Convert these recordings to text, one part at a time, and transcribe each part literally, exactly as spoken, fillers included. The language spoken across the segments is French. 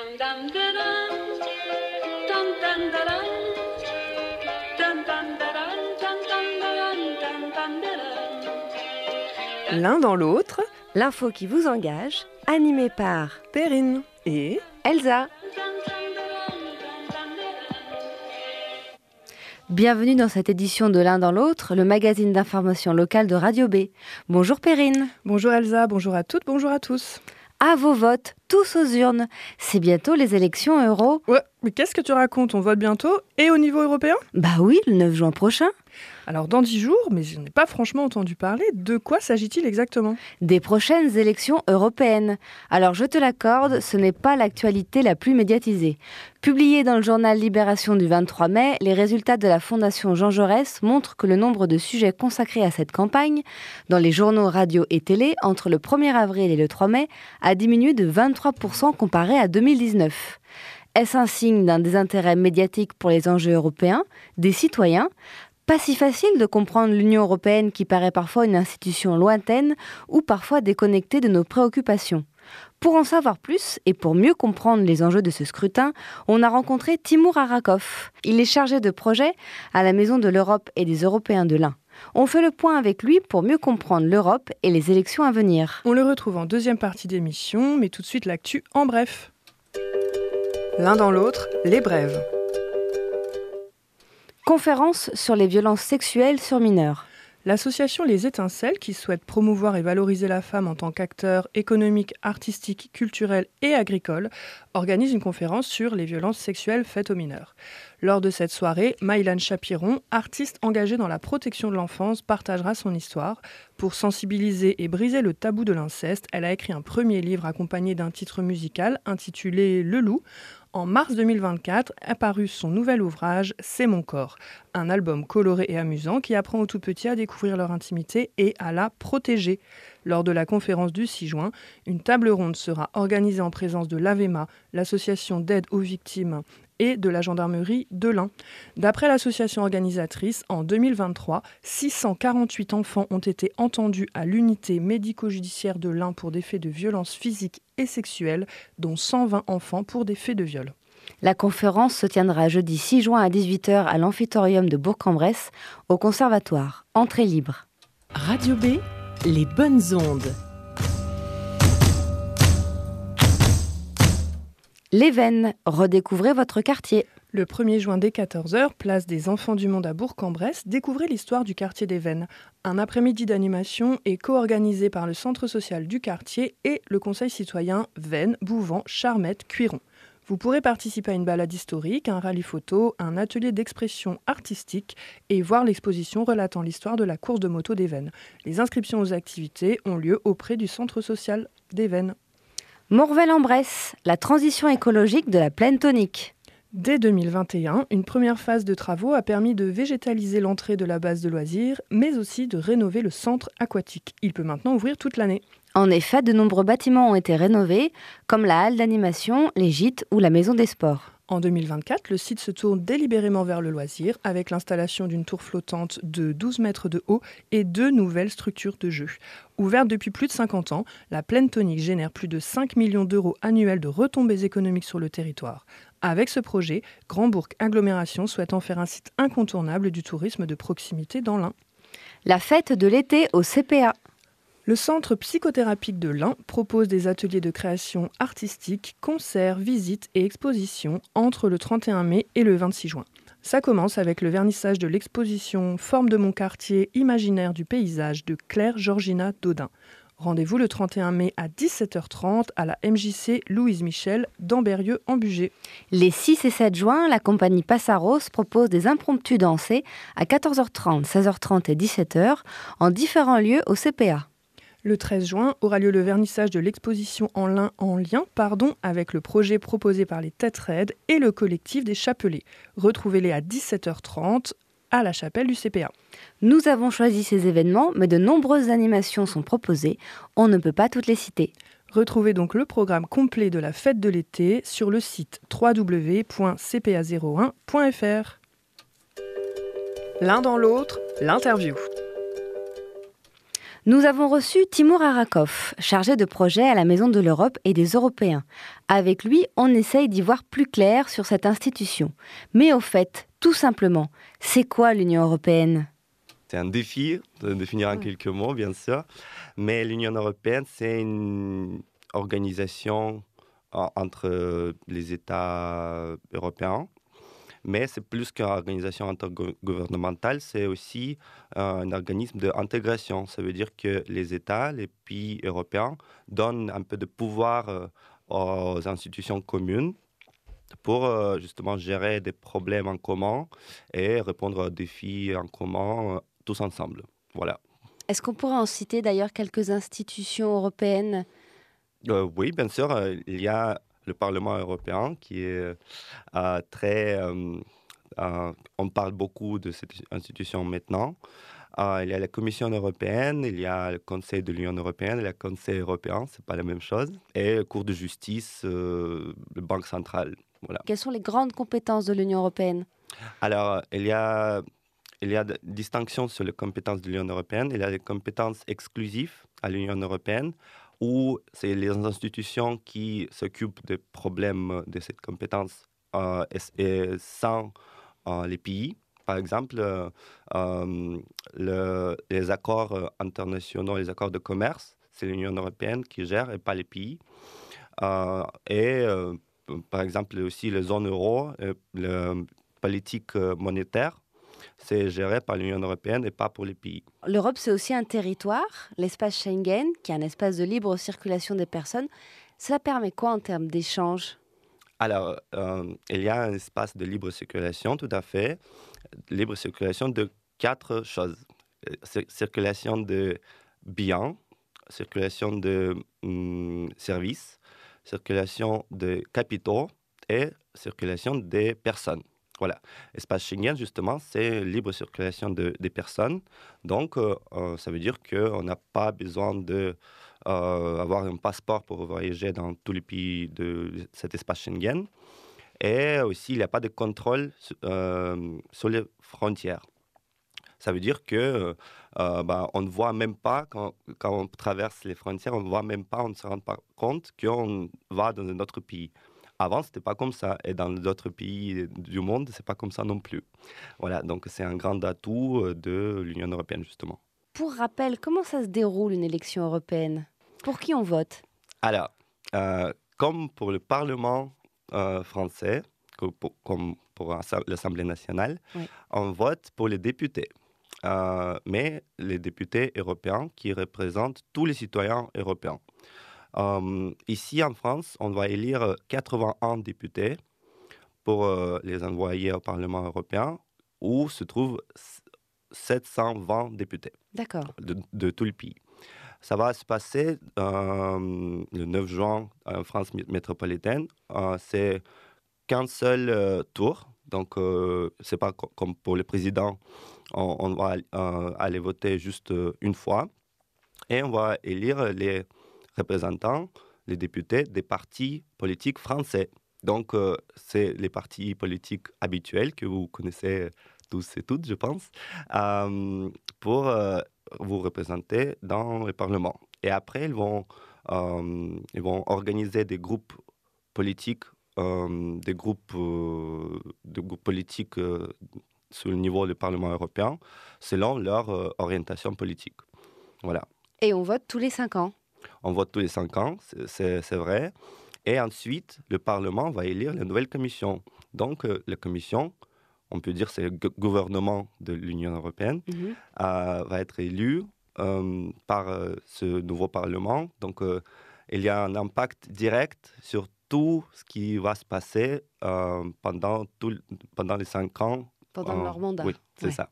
L'un dans l'autre, l'info qui vous engage, animée par Perrine et Elsa. Bienvenue dans cette édition de L'un dans l'autre, le magazine d'information locale de Radio B. Bonjour Perrine. Bonjour Elsa, bonjour à toutes, bonjour à tous. À vos votes, tous aux urnes. C'est bientôt les élections euro. Ouais, mais qu'est-ce que tu racontes? On vote bientôt et au niveau européen? Bah oui, le neuf juin prochain. Alors dans dix jours, mais je n'ai pas franchement entendu parler, de quoi s'agit-il exactement? Des prochaines élections européennes. Alors je te l'accorde, ce n'est pas l'actualité la plus médiatisée. Publié dans le journal Libération du vingt-trois mai, les résultats de la Fondation Jean Jaurès montrent que le nombre de sujets consacrés à cette campagne, dans les journaux radio et télé, entre le premier avril et le trois mai, a diminué de vingt-trois pour cent comparé à deux mille dix-neuf. Est-ce un signe d'un désintérêt médiatique pour les enjeux européens, des citoyens ? Pas si facile de comprendre l'Union européenne qui paraît parfois une institution lointaine ou parfois déconnectée de nos préoccupations. Pour en savoir plus et pour mieux comprendre les enjeux de ce scrutin, on a rencontré Timur Arakov. Il est chargé de projet à la Maison de l'Europe et des Européens de l'Ain. On fait le point avec lui pour mieux comprendre l'Europe et les élections à venir. On le retrouve en deuxième partie d'émission, mais tout de suite l'actu en bref. L'un dans l'autre, les brèves. Conférence sur les violences sexuelles sur mineurs. L'association Les Étincelles, qui souhaite promouvoir et valoriser la femme en tant qu'acteur économique, artistique, culturel et agricole, organise une conférence sur les violences sexuelles faites aux mineurs. Lors de cette soirée, Maïlan Chapiron, artiste engagée dans la protection de l'enfance, partagera son histoire. Pour sensibiliser et briser le tabou de l'inceste, elle a écrit un premier livre accompagné d'un titre musical intitulé Le Loup. En mars deux mille vingt-quatre, apparu son nouvel ouvrage « C'est mon corps », un album coloré et amusant qui apprend aux tout-petits à découvrir leur intimité et à la protéger. Lors de la conférence du six juin, une table ronde sera organisée en présence de l'AVEMA, l'association d'aide aux victimes, et de la gendarmerie de l'Ain. D'après l'association organisatrice, en deux mille vingt-trois, six cent quarante-huit enfants ont été entendus à l'unité médico-judiciaire de l'Ain pour des faits de violence physique et sexuelle, dont cent vingt enfants pour des faits de viol. La conférence se tiendra jeudi six juin à dix-huit heures à l'Amphitorium de Bourg-en-Bresse, au Conservatoire. Entrée libre. Radio B, les bonnes ondes. Les Vennes, redécouvrez votre quartier. Le premier juin dès quatorze heures, place des Enfants du Monde à Bourg-en-Bresse, découvrez l'histoire du quartier des Vennes. Un après-midi d'animation est co-organisé par le centre social du quartier et le conseil citoyen Vennes, Bouvant, Charmette, Cuiron. Vous pourrez participer à une balade historique, un rallye photo, un atelier d'expression artistique et voir l'exposition relatant l'histoire de la course de moto des Vennes. Les inscriptions aux activités ont lieu auprès du centre social des Vennes. Morvel-en-Bresse, la transition écologique de la plaine tonique. Dès deux mille vingt et un, une première phase de travaux a permis de végétaliser l'entrée de la base de loisirs, mais aussi de rénover le centre aquatique. Il peut maintenant ouvrir toute l'année. En effet, de nombreux bâtiments ont été rénovés, comme la halle d'animation, les gîtes ou la maison des sports. En deux mille vingt-quatre, le site se tourne délibérément vers le loisir, avec l'installation d'une tour flottante de douze mètres de haut et deux nouvelles structures de jeu. Ouverte depuis plus de cinquante ans, la plaine tonique génère plus de cinq millions d'euros annuels de retombées économiques sur le territoire. Avec ce projet, Grand Bourg Agglomération souhaite en faire un site incontournable du tourisme de proximité dans l'Ain. La fête de l'été au C P A. Le centre psychothérapique de l'Ain propose des ateliers de création artistique, concerts, visites et expositions entre le trente et un mai et le vingt-six juin. Ça commence avec le vernissage de l'exposition « Forme de mon quartier, imaginaire du paysage » de Claire Georgina Dodin. Rendez-vous le trente et un mai à dix-sept heures trente à la M J C Louise Michel d'Ambérieux en Bugey. Les six et sept juin, la compagnie Passaros propose des impromptus dansés à quatorze heures trente, seize heures trente et dix-sept heures en différents lieux au C P A. Le treize juin aura lieu le vernissage de l'exposition en lin en lien pardon, avec le projet proposé par les Têtes Raides et le collectif des Chapelets. Retrouvez-les à dix-sept heures trente à la chapelle du C P A. Nous avons choisi ces événements, mais de nombreuses animations sont proposées. On ne peut pas toutes les citer. Retrouvez donc le programme complet de la fête de l'été sur le site w w w point c p a zéro un point f r. L'un dans l'autre, l'interview. Nous avons reçu Timur Arakov, chargé de projet à la Maison de l'Europe et des Européens. Avec lui, on essaye d'y voir plus clair sur cette institution. Mais au fait, tout simplement, c'est quoi l'Union européenne ? C'est un défi de définir en quelques mots, bien sûr. Mais l'Union européenne, c'est une organisation entre les États européens. Mais c'est plus qu'une organisation intergouvernementale, c'est aussi un organisme d'intégration. Ça veut dire que les États, les pays européens, donnent un peu de pouvoir aux institutions communes pour justement gérer des problèmes en commun et répondre aux défis en commun tous ensemble. Voilà. Est-ce qu'on pourrait en citer d'ailleurs quelques institutions européennes ? euh, Oui, bien sûr. Euh, il y a le Parlement européen qui est euh, très... Euh, euh, on parle beaucoup de cette institution maintenant. Euh, il y a la Commission européenne, il y a le Conseil de l'Union européenne, et le Conseil européen, ce n'est pas la même chose. Et la Cour de justice, euh, la Banque centrale. Voilà. Quelles sont les grandes compétences de l'Union européenne ? Alors, il y a... Il y a des distinctions sur les compétences de l'Union européenne. Il y a des compétences exclusives à l'Union européenne, où c'est les institutions qui s'occupent des problèmes de cette compétence euh, et, et sans euh, les pays. Par exemple, euh, euh, le, les accords internationaux, les accords de commerce, c'est l'Union européenne qui gère et pas les pays. Euh, et euh, par exemple aussi la zone euro, euh, la politique monétaire, c'est géré par l'Union européenne et pas pour les pays. L'Europe, c'est aussi un territoire, l'espace Schengen, qui est un espace de libre circulation des personnes. Cela permet quoi en termes d'échanges ? Alors, euh, il y a un espace de libre circulation, tout à fait. Libre circulation de quatre choses. C- circulation de biens, circulation de hum, services, circulation de capitaux et circulation des personnes. Voilà. Espace Schengen, justement, c'est libre circulation de, des personnes. Donc, euh, euh, ça veut dire qu'on n'a pas besoin d'avoir euh, un passeport pour voyager dans tous les pays de cet espace Schengen. Et aussi, il n'y a pas de contrôle euh, sur les frontières. Ça veut dire que euh, bah, on ne voit même pas, quand, quand on traverse les frontières, on ne voit même pas, on ne se rend pas compte qu'on va dans un autre pays. Avant, ce n'était pas comme ça. Et dans d'autres pays du monde, ce n'est pas comme ça non plus. Voilà, donc c'est un grand atout de l'Union européenne, justement. Pour rappel, comment ça se déroule une élection européenne ? Pour qui on vote ? Alors, euh, comme pour le Parlement euh, français, comme pour, comme pour l'Assemblée nationale, oui. On vote pour les députés. Euh, mais les députés européens qui représentent tous les citoyens européens. Euh, ici, en France, on va élire quatre-vingt-un députés pour euh, les envoyer au Parlement européen, où se trouvent sept cent vingt députés. D'accord. De, de tout le pays. Ça va se passer euh, le neuf juin en France métropolitaine. Euh, c'est qu'un seul euh, tour. Donc, euh, ce n'est pas co- comme pour le président. On, on va euh, aller voter juste euh, une fois. Et on va élire les représentants, les députés des partis politiques français. Donc, euh, c'est les partis politiques habituels que vous connaissez tous et toutes, je pense, euh, pour euh, vous représenter dans le Parlement. Et après, ils vont, euh, ils vont organiser des groupes politiques, euh, des groupes, euh, des groupes politiques euh, sur le niveau du Parlement européen, selon leur euh, orientation politique. Voilà. Et on vote tous les cinq ans. On vote tous les cinq ans, c'est, c'est, c'est vrai. Et ensuite, le Parlement va élire la nouvelle commission. Donc, euh, la commission, on peut dire c'est le gu- gouvernement de l'Union européenne, mm-hmm. euh, va être élu euh, par euh, ce nouveau Parlement. Donc, euh, il y a un impact direct sur tout ce qui va se passer euh, pendant, tout, pendant les cinq ans. Pendant euh, leur mandat. Oui, c'est ouais. ça.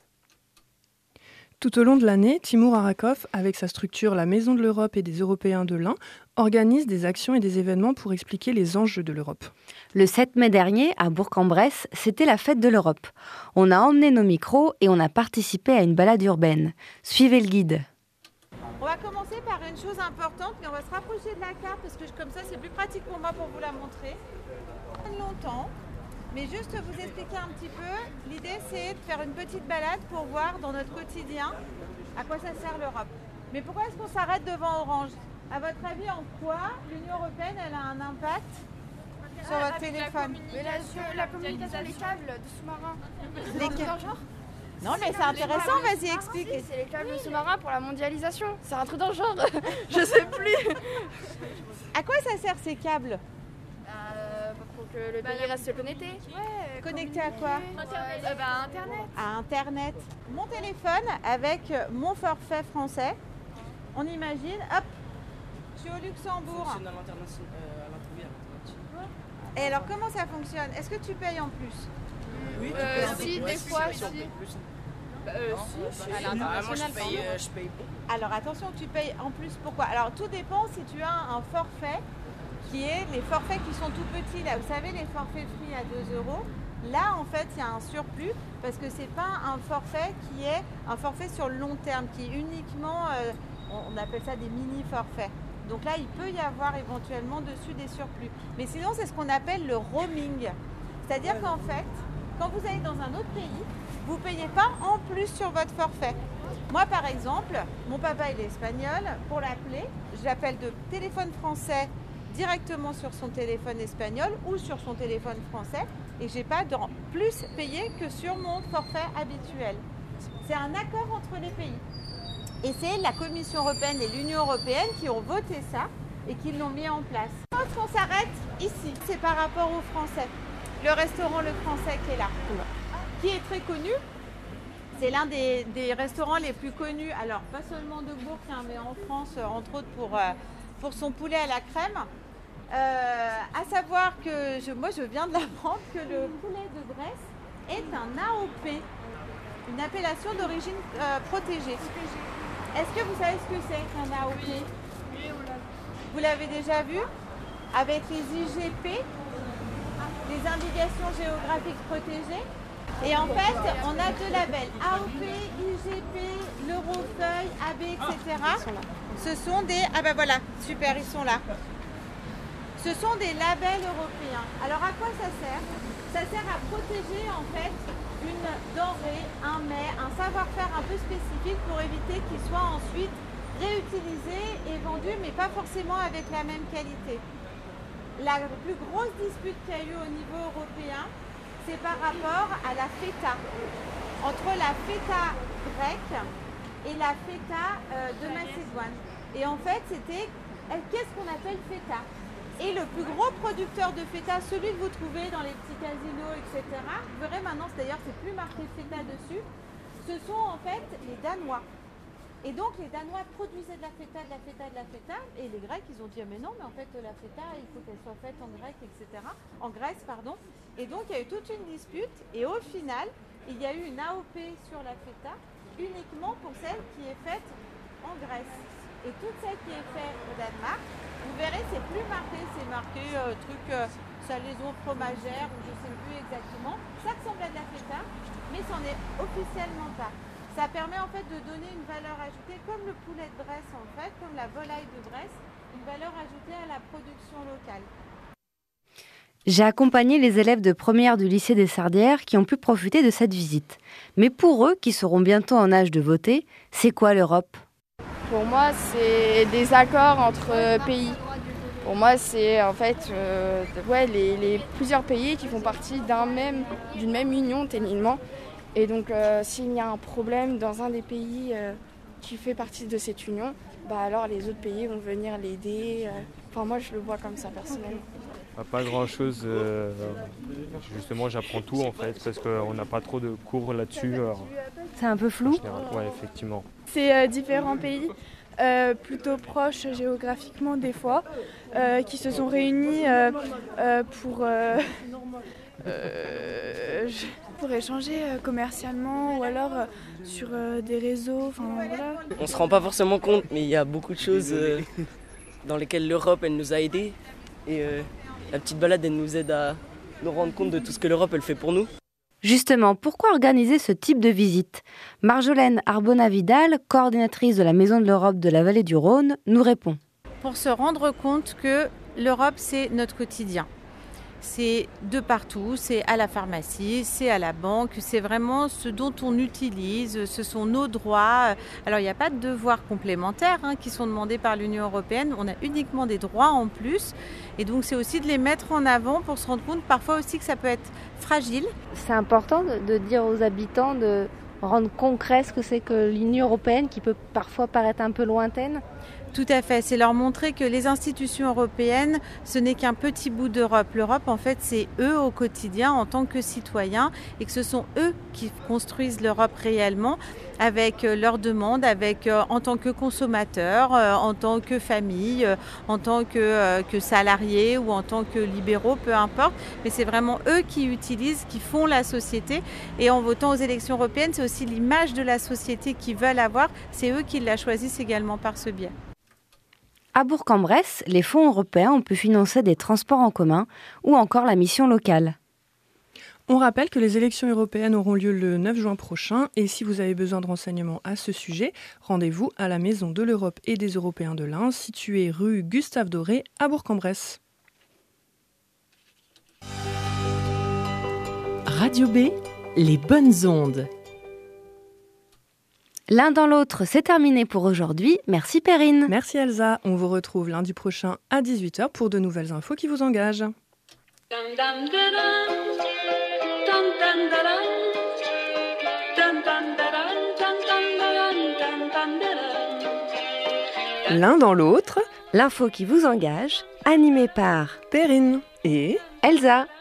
Tout au long de l'année, Timur Arakov, avec sa structure La Maison de l'Europe et des Européens de l'Ain, organise des actions et des événements pour expliquer les enjeux de l'Europe. Le sept mai dernier, à Bourg-en-Bresse, c'était la fête de l'Europe. On a emmené nos micros et on a participé à une balade urbaine. Suivez le guide. On va commencer par une chose importante, mais on va se rapprocher de la carte parce que comme ça, c'est plus pratique pour moi pour vous la montrer. Longtemps. Mais juste vous expliquer un petit peu, l'idée c'est de faire une petite balade pour voir dans notre quotidien à quoi ça sert l'Europe. Mais pourquoi est-ce qu'on s'arrête devant Orange? À votre avis, en quoi l'Union européenne elle a un impact sur votre téléphone? Mais la, sur la communication, les câbles de sous-marins. Les câbles genre? Non mais c'est intéressant, vas-y explique. C'est les câbles sous-marins pour la mondialisation. C'est un truc dans le genre. Je sais plus. À quoi ça sert ces câbles? Euh, pour que le pays reste connecté. Ouais, connecté à quoi? Internet. Euh, bah, Internet. À Internet. Mon téléphone avec mon forfait français. On imagine, hop, je suis au Luxembourg. Et alors comment ça fonctionne? Est-ce que tu payes en plus? Oui, euh, si, des fois, si. Euh, si, si. À l'international, moi je paye, euh, je paye. Alors attention, tu payes en plus pourquoi? Alors tout dépend si tu as un forfait qui est les forfaits qui sont tout petits là. Vous savez les forfaits free à deux euros. Là en fait il y a un surplus parce que c'est pas un forfait qui est un forfait sur le long terme qui est uniquement, euh, on appelle ça des mini forfaits. Donc là il peut y avoir éventuellement dessus des surplus. Mais sinon c'est ce qu'on appelle le roaming. C'est-à-dire qu'en fait quand vous allez dans un autre pays, vous ne payez pas en plus sur votre forfait. Moi, par exemple, mon papa, il est espagnol. Pour l'appeler, je l'appelle de téléphone français directement sur son téléphone espagnol ou sur son téléphone français. Et je n'ai pas de plus payé que sur mon forfait habituel. C'est un accord entre les pays. Et c'est la Commission européenne et l'Union européenne qui ont voté ça et qui l'ont mis en place. Quand on s'arrête ici, c'est par rapport aux Français. Le restaurant Le Français qui est là, qui est très connu. C'est l'un des, des restaurants les plus connus, alors pas seulement de Bourg, hein, mais en France, entre autres pour, euh, pour son poulet à la crème. Euh, à savoir que je, moi je viens de l'apprendre que le poulet de Bresse est un A O P, une appellation d'origine euh, protégée. Est-ce que vous savez ce que c'est qu'un A O P? Oui, on l'a vu. Vous l'avez déjà vu? Avec les I G P, les indications géographiques protégées. Et en fait, on a deux labels, A O P, I G P, l'Eurofeuille, A B, et cetera. Ce sont des... Ah ben voilà, super, ils sont là. Ce sont des labels européens. Alors à quoi ça sert? Ça sert à protéger en fait une denrée, un mets, un savoir-faire un peu spécifique pour éviter qu'il soit ensuite réutilisé et vendu, mais pas forcément avec la même qualité. La plus grosse dispute qu'il y a eu au niveau européen, c'est par rapport à la feta. Entre la feta grecque et la feta euh, de Macédoine. Et en fait, c'était qu'est-ce qu'on appelle feta? Et le plus gros producteur de feta, celui que vous trouvez dans les petits casinos, et cetera, vous verrez maintenant, d'ailleurs, c'est plus marqué feta dessus, ce sont en fait les Danois. Et donc les Danois produisaient de la feta, de la feta, de la feta, et les Grecs ils ont dit mais non, mais en fait la feta il faut qu'elle soit faite en grec, et cetera. En Grèce, pardon. Et donc il y a eu toute une dispute, et au final, il y a eu une A O P sur la feta uniquement pour celle qui est faite en Grèce. Et toute celle qui est faite au Danemark, vous verrez, c'est plus marqué, c'est marqué euh, truc euh, salaison fromagère, ou je ne sais plus exactement. Ça ressemble à de la feta, mais c'en est officiellement pas. Ça permet en fait de donner une valeur ajoutée, comme le poulet de Bresse en fait, comme la volaille de Bresse, une valeur ajoutée à la production locale. J'ai accompagné les élèves de première du lycée des Sardières qui ont pu profiter de cette visite. Mais pour eux, qui seront bientôt en âge de voter, c'est quoi l'Europe? Pour moi, c'est des accords entre pays. Pour moi, c'est en fait euh, ouais, les, les plusieurs pays qui font partie d'un même, d'une même union techniquement. Et donc, euh, s'il y a un problème dans un des pays euh, qui fait partie de cette union, bah alors les autres pays vont venir l'aider. Euh. Enfin, moi, je le vois comme ça personnellement. Pas grand-chose. Euh, justement, j'apprends tout en fait parce qu'on n'a pas trop de cours là-dessus. C'est un peu flou? Oui, effectivement. C'est euh, différents pays, euh, plutôt proches géographiquement des fois, euh, qui se sont réunis euh, euh, pour, euh, euh, pour échanger euh, commercialement ou alors euh, sur euh, des réseaux. Voilà. On ne se rend pas forcément compte, mais il y a beaucoup de choses euh, dans lesquelles l'Europe elle nous a aidés. Et euh, la petite balade elle nous aide à nous rendre compte de tout ce que l'Europe elle fait pour nous. Justement, pourquoi organiser ce type de visite? Marjolaine Arbona-Vidal, coordinatrice de la Maison de l'Europe de la Vallée du Rhône, nous répond. Pour se rendre compte que l'Europe, c'est notre quotidien. c'est de partout, c'est à la pharmacie, c'est à la banque, c'est vraiment ce dont on utilise, ce sont nos droits. Alors il n'y a pas de devoirs complémentaires hein, qui sont demandés par l'Union européenne, on a uniquement des droits en plus et donc c'est aussi de les mettre en avant pour se rendre compte parfois aussi que ça peut être fragile. C'est important de, de dire aux habitants de rendre concret ce que c'est que l'Union européenne qui peut parfois paraître un peu lointaine. Tout à fait, c'est leur montrer que les institutions européennes, ce n'est qu'un petit bout d'Europe. L'Europe, en fait, c'est eux au quotidien en tant que citoyens et que ce sont eux qui construisent l'Europe réellement avec leurs demandes, avec, euh, en tant que consommateurs, euh, en tant que famille, euh, en tant que, euh, que salariés ou en tant que libéraux, peu importe. Mais c'est vraiment eux qui utilisent, qui font la société. Et en votant aux élections européennes, c'est aussi l'image de la société qu'ils veulent avoir. C'est eux qui la choisissent également par ce biais. À Bourg-en-Bresse, les fonds européens ont pu financer des transports en commun ou encore la mission locale. On rappelle que les élections européennes auront lieu le neuf juin prochain et si vous avez besoin de renseignements à ce sujet, rendez-vous à la Maison de l'Europe et des Européens de l'Ain, située rue Gustave Doré à Bourg-en-Bresse. Radio B, les bonnes ondes. L'un dans l'autre, c'est terminé pour aujourd'hui. Merci Perrine. Merci Elsa. On vous retrouve lundi prochain à dix-huit heures pour de nouvelles infos qui vous engagent. L'un dans l'autre, l'info qui vous engage, animée par Perrine et Elsa.